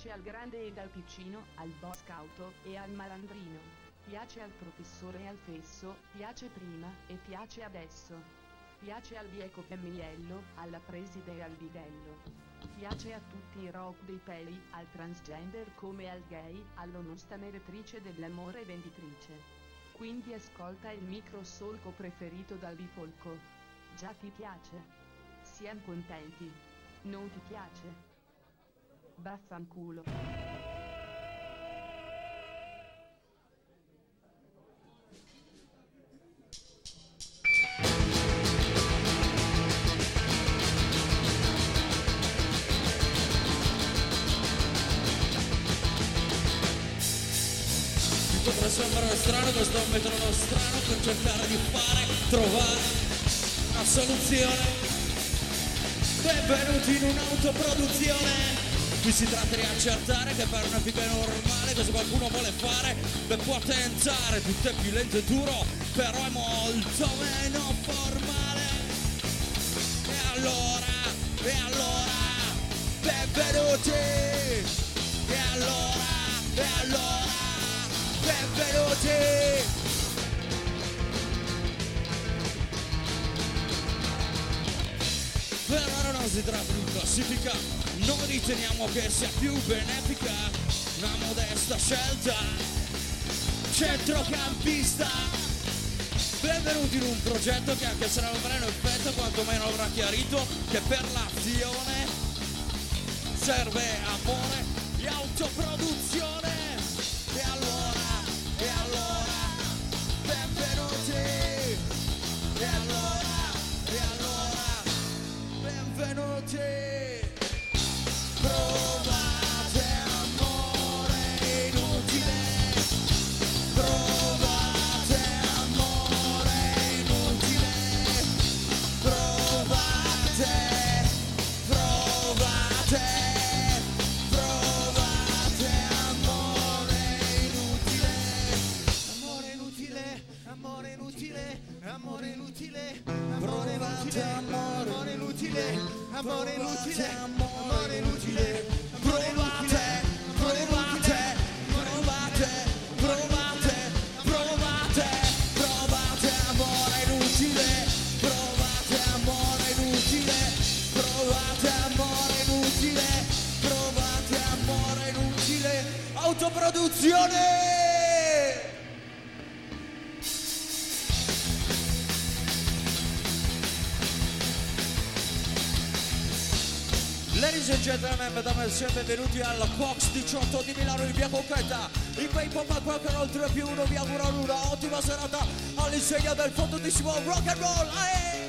Piace al grande ed al piccino, al boss cauto e al malandrino. Piace al professore e al fesso, piace prima e piace adesso. Piace al bieco Pemmiello, alla preside e al bidello. Piace a tutti i rock dei peli, al transgender come al gay, all'onesta meretrice dell'amore e venditrice. Quindi ascolta il microsolco preferito dal bifolco. Già ti piace? Siamo contenti. Non ti piace? Vaffanculo. Potrà sembrare strano questo metodo strano per cercare di trovare una soluzione. Benvenuti in un'autoproduzione. Qui si tratta di accertare che per una figa normale cosa qualcuno vuole fare, beh può tentare, tutto è più lento e duro, però è molto meno formale. E allora, benvenuti! E allora, benvenuti! Per ora non si tratta di classifica, noi riteniamo che sia più benefica una modesta scelta centrocampista. Benvenuti in un progetto che anche se non avrà un effetto quantomeno avrà chiarito che per l'azione serve amore e autoproduzione. E allora, benvenuti! E allora, benvenuti! Provate amore inutile, provate amore inutile, provate amore inutile, amore inutile, amore inutile, amore inutile, provate amore inutile, amore inutile, amore inutile, provate amore inutile, provate amore inutile, provate amore inutile, provate amore inutile, autoproduzione! Ladies and gentlemen, mesdames et messieurs, benvenuti alla Cox 18 di Milano in via Conqueta. In quei Pop Rock and Roll 3+1 vi augurano una ottima serata all'insegna del fondutissimo rock and roll. Ae!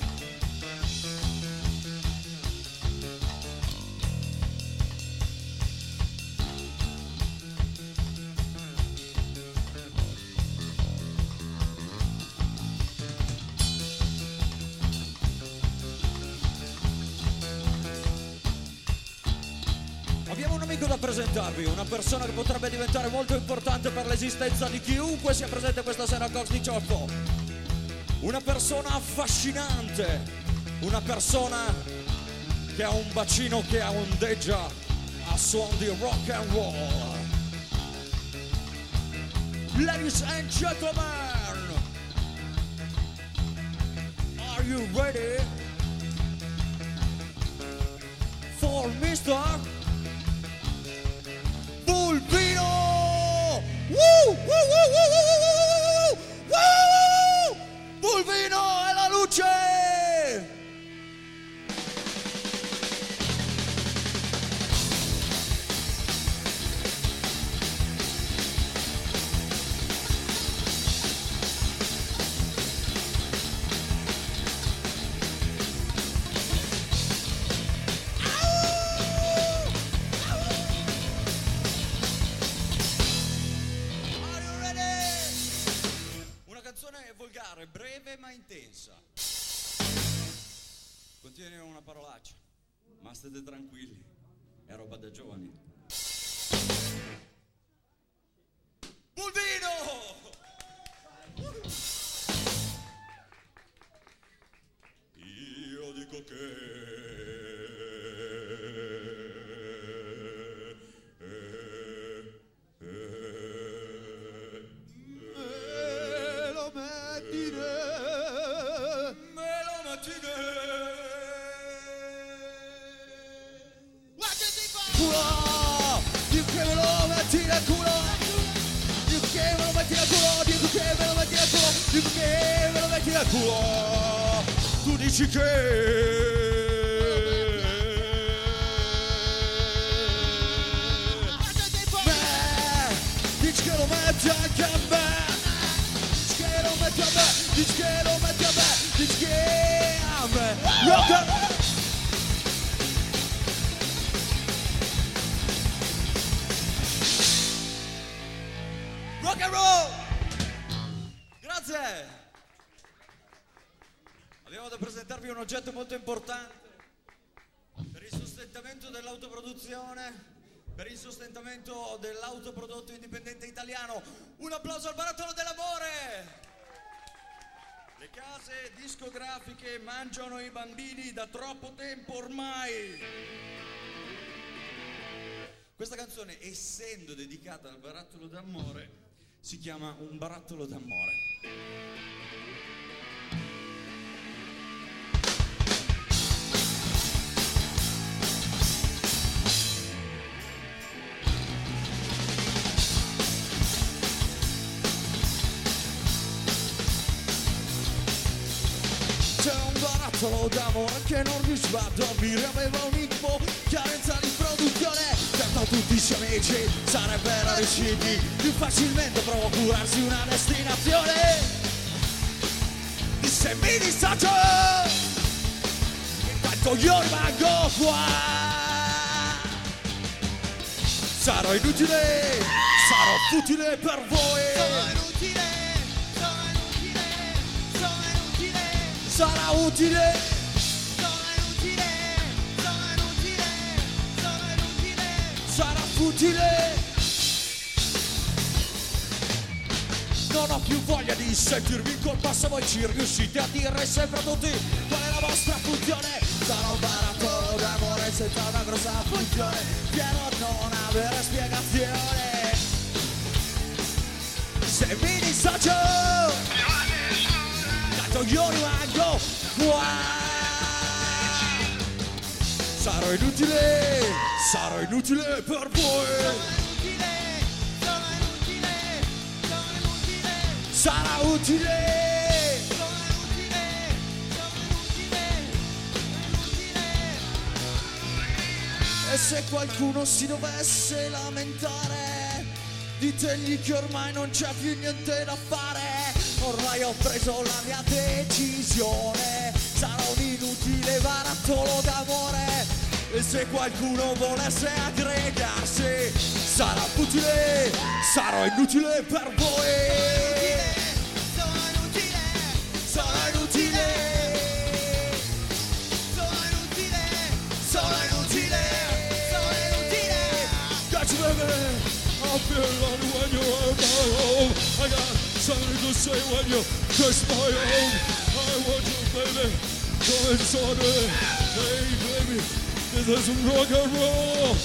Abbiamo un amico da presentarvi, una persona che potrebbe diventare molto importante per l'esistenza di chiunque sia presente questa sera a Cox 18. Una persona affascinante, una persona che ha un bacino che ondeggia a suon di rock and roll. Ladies and gentlemen, are you ready for Mr. Bulvino! Woo! Woo! Woo! Woo! Woo! Woo! Bulvino è la luce! Volgare, breve ma intensa. Contiene una parolaccia, ma state tranquilli, è roba da giovani. Bulvino! dico che metti nel culo, dico che me lo metti nel culo, dico che me lo metti nel culo, dico che me lo metti nel culo. Tu dici che dici che lo metti anche a me, dici che lo metti a me, dici che lo metti a me, dici che a me. Rock and roll! Grazie! Abbiamo da presentarvi un oggetto molto importante per il sostentamento dell'autoproduzione, per il sostentamento dell'autoprodotto indipendente italiano. Un applauso al Barattolo dell'Amore! Le case discografiche mangiano i bambini da troppo tempo ormai. Questa canzone, essendo dedicata al Barattolo d'Amore, si chiama Un Barattolo d'Amore. C'è un barattolo d'amore che non riusciva a dormire, aveva un incubo, carenza di produzione. Certo tutti i suoi amici sarebbero riusciti più facilmente a procurarsi una destinazione. Disse mi dissocio, intanto io rimango qua. Sarò inutile, sarò futile per voi. Sarà utile, sarà futile. Non ho più voglia di sentirmi in colpa se voi ci riuscite a dire sempre a tutti qual è la vostra funzione. Sarò un barattolo d'amore senza una grossa funzione, pieno a non avere spiegazione. Se mi dissocio, io rimango qua. Sarò inutile per voi. Sarà utile. E se qualcuno si dovesse lamentare, ditegli che ormai non c'è più niente da fare. Ormai ho preso la mia decisione, sarò un inutile barattolo d'amore. E se qualcuno volesse aggregarsi, sarà utile, sarò inutile per voi. Sono inutile, sono inutile, sono inutile, sono inutile, sono inutile. Catch baby, I feel like when you're at my home. I got something to say when you kiss my home. I want you, baby, come inside me. Hey, baby, this is rock and roll.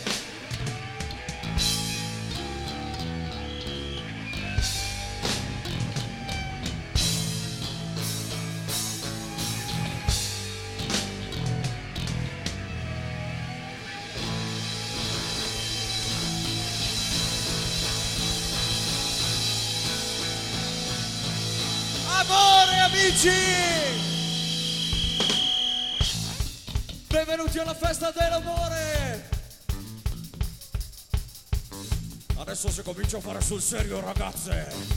Amore, amici! Benvenuti alla festa dell'amore! Adesso si comincia a fare sul serio, ragazze!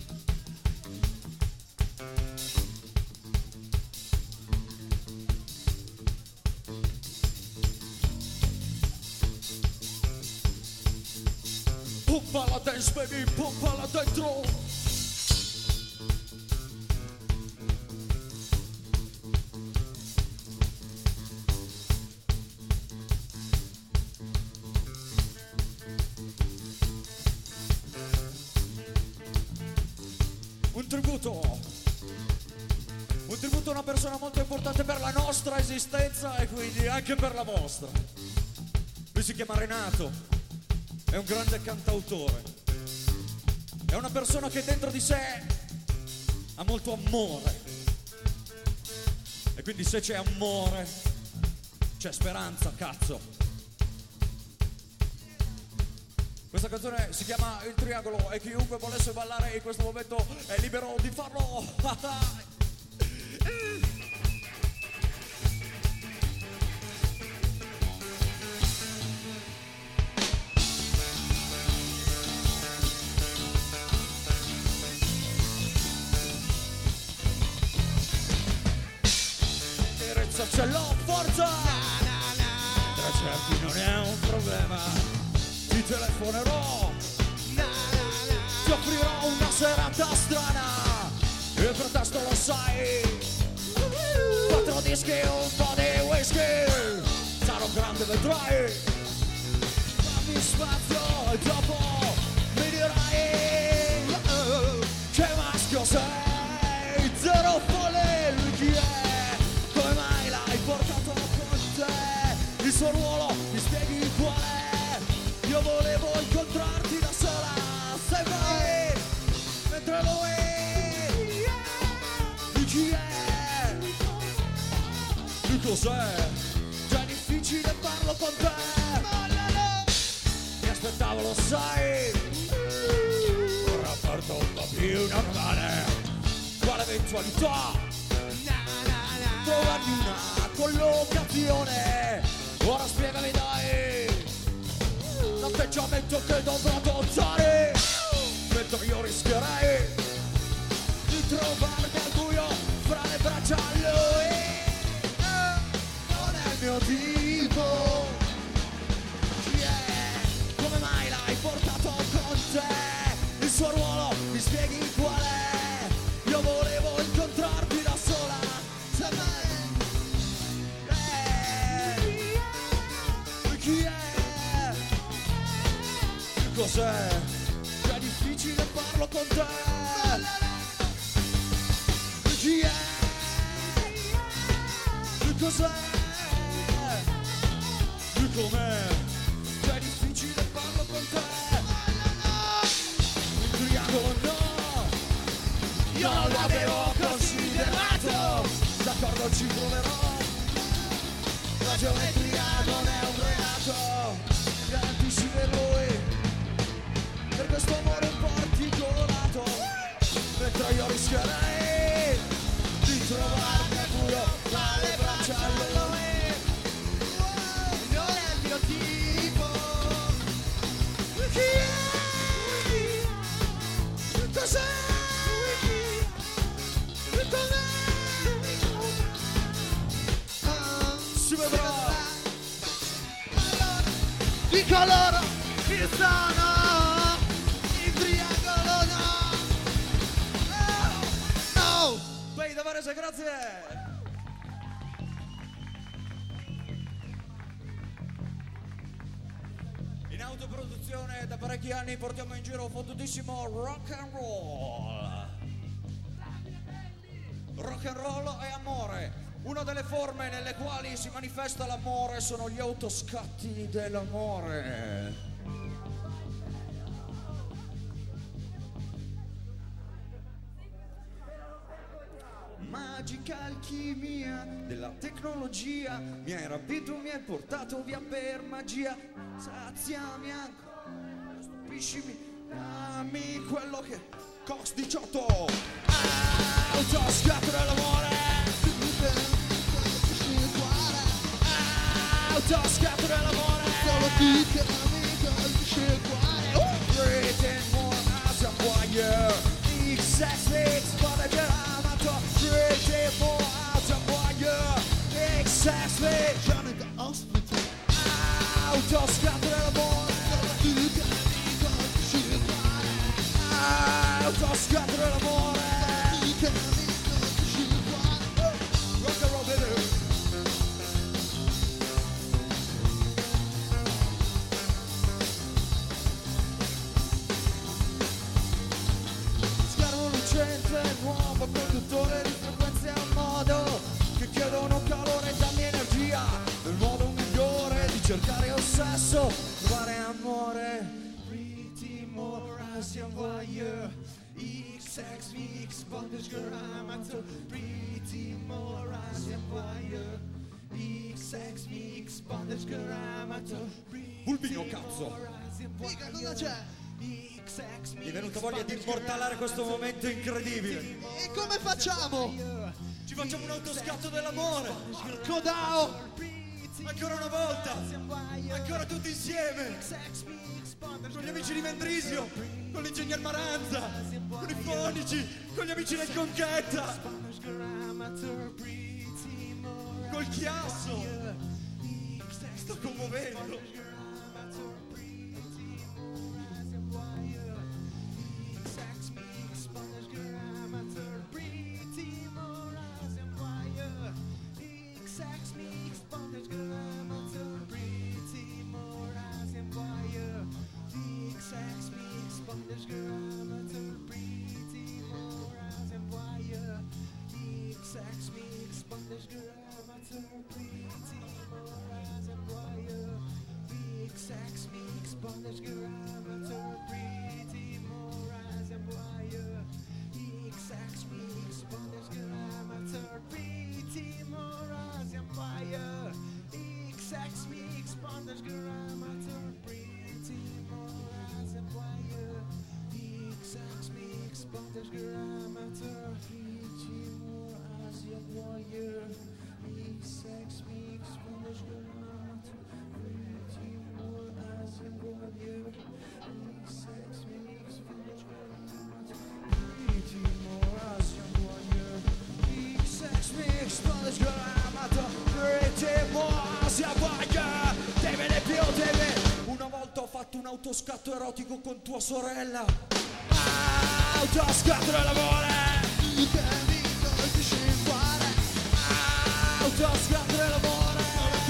Pompala dance, baby, pompala dentro! Un tributo a una persona molto importante per la nostra esistenza e quindi anche per la vostra. Lui si chiama Renato, è un grande cantautore, è una persona che dentro di sé ha molto amore e quindi se c'è amore c'è speranza, cazzo. Questa canzone si chiama Il Triangolo e chiunque volesse ballare in questo momento è libero di farlo. Interezza ce l'ho, forza! Tra certi non è un problema. Ti telefonerò, ti offrirò una serata strana. Il pretesto lo sai, 4 dischi e un po' di whisky. Sarò grande, vedrai. Fammi spazio e dopo mi dirai che maschio sei. Zero folle, lui chi è? Come mai l'hai portato con te? Il suo ruolo, mi spieghi qual è? Io volevo incontrarti da sola, sai mai, mentre lui chi è? Lui cos'è? Già è difficile farlo con te. Mi aspettavo, lo sai, un rapporto un po' più normale. Quale eventualità? Trovarmi una collocazione. Ora spiegami dai l'atteggiamento che dovrò adottare, mentre io rischierei di trovarmi al buio fra le braccia a lui. Non è il mio tipo. Chi è? Come mai l'hai portato con te? Il suo ruolo, mi spieghi qual è? Io volevo incontrarti da sola, se mai. Chi è? Cos'è? È difficile farlo con te. Chi è? Cos'è? Com'è? È difficile farlo con te. Il triangolo no, io non l'avevo considerato. D'accordo, ci proverò. La geometria non è un reato. Garantisci per lui, per questo amore un po' articolato, mentre io rischierei di trovarmi al buio tra le braccia a lui. Non è il mio tipo. Chi è? Cos'è? Com'è? Si vedrà. Di coloro che sono il triangolo no. No. Poi da Varese, grazie. In autoproduzione da parecchi anni portiamo in giro fottutissimo rock and roll. Rock and roll e amore. Una delle forme nelle quali si manifesta l'amore sono gli autoscatti dell'amore. Magica alchimia della tecnologia, mi hai rapito, mi hai portato via per magia. Saziami ancora, stupiscimi, dammi quello che... Cox 18 autoscatto dell'amore. Autoscatto dell'amore. Solo tu che mi colpisci il cuore. Breathing more as a wire. XX mix for the gelato. Breathing more as a wire. XX mix. Johnny the hospital. Autoscatto dell'amore. Solo tu che mi colpisci il cuore. Autoscatto dell'amore. Solo tu che mi colpisci il cuore. Rock and roll, baby. Nuovo conduttore di frequenze a modo che chiedono calore, dammi energia. Il modo migliore di cercare il sesso, trovare amore. Pretty more Asian wire. XX mix bondage grammato. Pretty more Asian wire. XX mix bondage grammato. Bulbino cazzo. Mica, cosa c'è? Mi è venuta voglia di immortalare questo momento incredibile. E come facciamo? Ci facciamo un autoscatto dell'amore. Codao! Ancora una volta. Ancora tutti insieme. Con gli amici di Mendrisio, con l'ingegner Maranza, con i fonici, con gli amici del Conchetta, col Chiasso. Sto commuovendo. Una volta ho fatto un autoscatto erotico con tua sorella. Autoscatto dell'amore. Autoscatto dell'amore.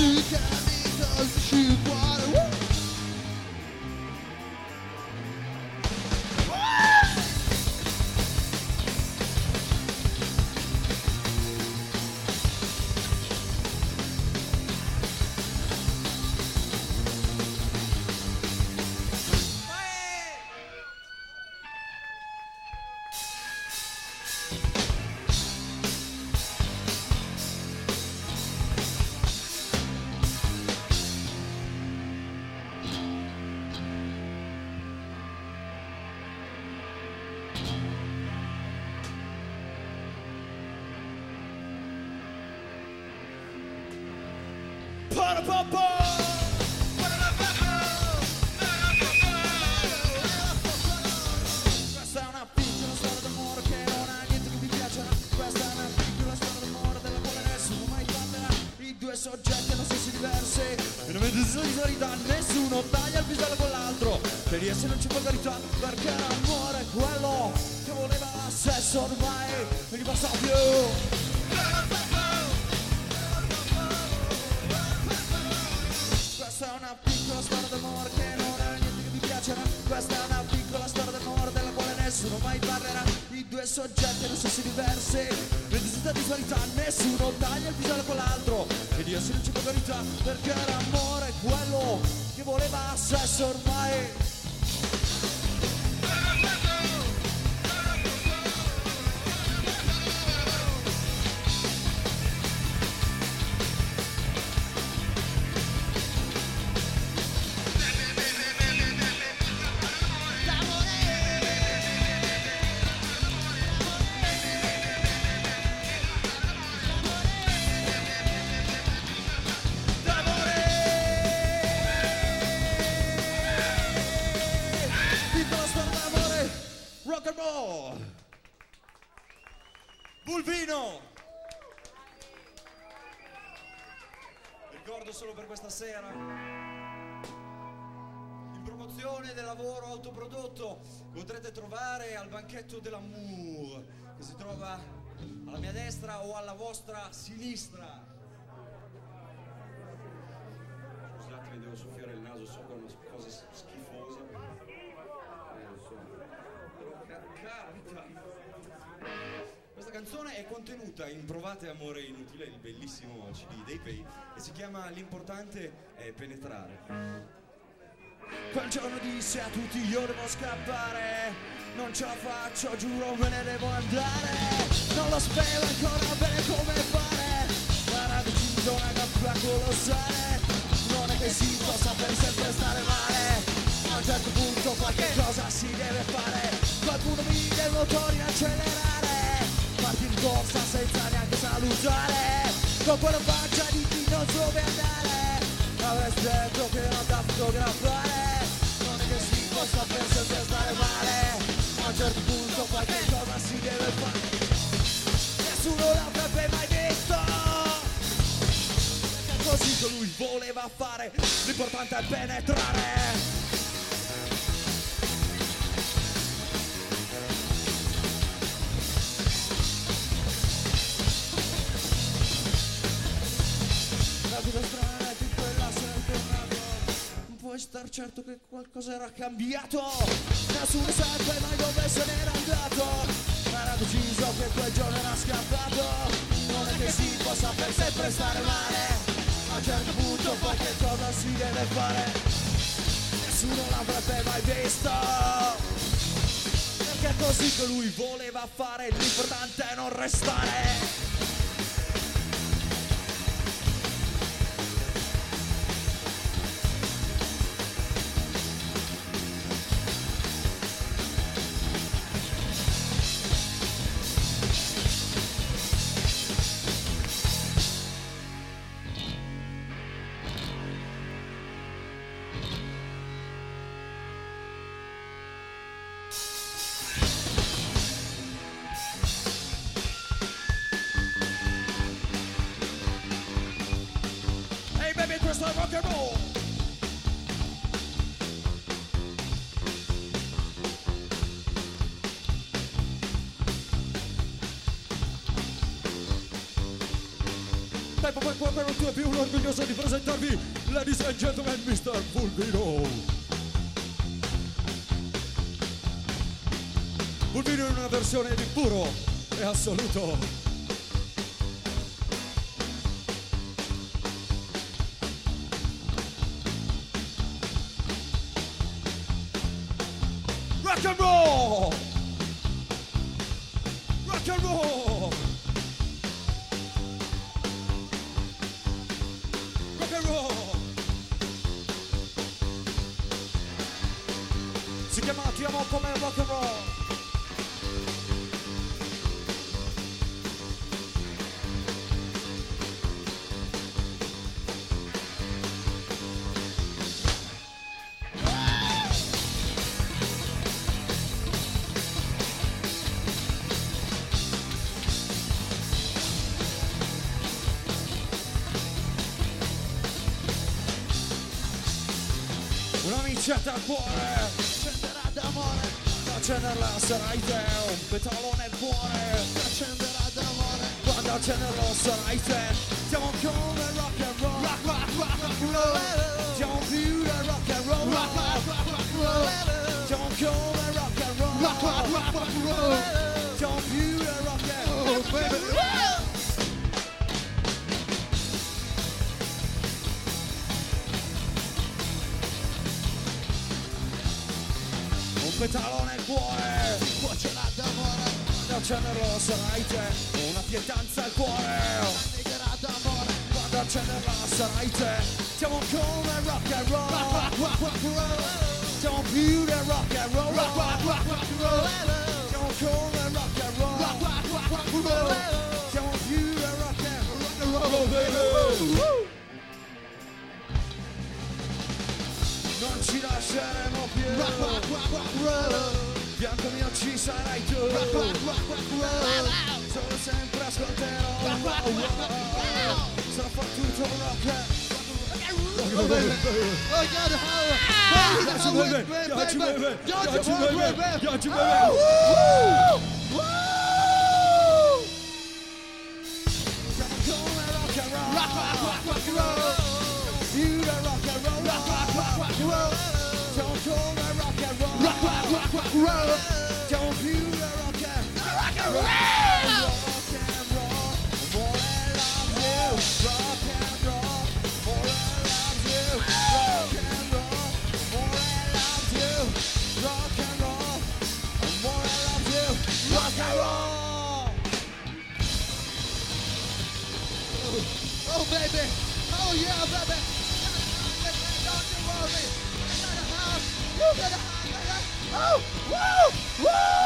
Questa è una piccola storia d'amore che non ha niente che mi piacerà. Questa è una piccola storia d'amore della quale nessuno mai parlerà. I due soggetti hanno sensi diversi e non vede solidarità, nessuno taglia il pisello con l'altro. Per di essi non c'è volgarità, perché l'amore è quello che voleva sesso, ormai non gli basta più. Questa è una piccola storia d'amore che non ha niente che mi piacerà. Questa è una piccola storia d'amore della quale nessuno mai parlerà. I due soggetti hanno sensi diversi, necessità di disparità, nessuno taglia il pisello con l'altro. E Dio se non c'è volgarità, perché l'amore è quello che voleva sesso, ormai. Bulvino! Ricordo solo per questa sera, in promozione del lavoro autoprodotto, potrete trovare al banchetto dell'amour, che si trova alla mia destra o alla vostra sinistra. Scusate, mi devo soffiare il naso sopra una cosa schifosa. Questa canzone è contenuta in Provate amore inutile, il bellissimo CD dei Pay, e si chiama L'importante è penetrare. Quel giorno disse a tutti io devo scappare, non ce la faccio, giuro me ne devo andare. Non lo spero ancora bene come fare, ma era deciso una gabbia colossale. Non è che si possa per sempre stare male, non qualche cosa si deve fare. Qualcuno mi dà il motore in accelerare, parti in corsa senza neanche salutare, con quella faccia di chi non so dove andare. Avresti detto che non da fotografare, non è che si possa fare senza stare male. A un certo punto qualche cosa si deve fare, nessuno l'avrebbe mai detto. Perché così che lui voleva fare, l'importante è penetrare. La vita strana è che quella sei tornato, non puoi star certo che qualcosa era cambiato. Nessuno sarebbe mai dove se n'era andato, ma era deciso che quel giorno era scappato. Non è che si possa per sempre stare male, a un certo punto qualche cosa si deve fare, nessuno l'avrebbe mai visto. Perché è così che lui voleva fare, l'importante è non restare. Questo è rock and roll. Tempo per quando non tu è più orgoglioso di presentarvi, ladies and gentlemen, Mr. Fulvino. Fulvino in una versione di puro e assoluto. Rock and roll! Rock and roll! Rock and roll! Si chiama Ti amo come rock and roll. Un'amicetta al cuore, accenderà d'amore, da accenderla sarai te, un petalone al cuore, accenderà d'amore, quando accenderlo sarai te. Siamo come rock and roll, rock, rock, rock, rock and roll, siamo più da rock and roll, rock, rock, rock, rock and roll, siamo come rock and roll, rock, rock, rock, rock and roll, siamo più da rock and roll, baby. Petalone al cuore, cuocerà d'amore, quando accenderlo sarai te, una pietanza al cuore, negherà d'amore, quando accenderla sarai te. Siamo come rock and roll, rock, rock, rock, rock and roll, siamo più del rock and roll, rock, rock, rock, rock and roll, siamo come rock and roll, rock, rock, rock, rock and roll, siamo più del rock and roll, baby. Non ci lasceremo più, rock, rock, rock, rock, roll. Bianco mio ci sarai tu, rock, rock, rock, rock, roll. Solo sempre ascolterò, rock, rock, rock, rock, roll. Sarà fottuto rock, oh baby, oh God, piaci baby, piaci baby, piaci baby, piaci baby. Siamo come rock and roll, rock, rock, rock, rock and roll. You the rock and roll, rock, rock, rock, rock and roll. Don't call me rock and roll, rock, rock, rock, rock and roll. Don't you the rock and roll, rock and roll, more than love you, rock and roll, more than love you, rock and roll, more than love you, rock and roll, more than love you, rock and roll. Oh baby, oh yeah baby. Don't you worry, you got a house, you got a house, Woo! Woo!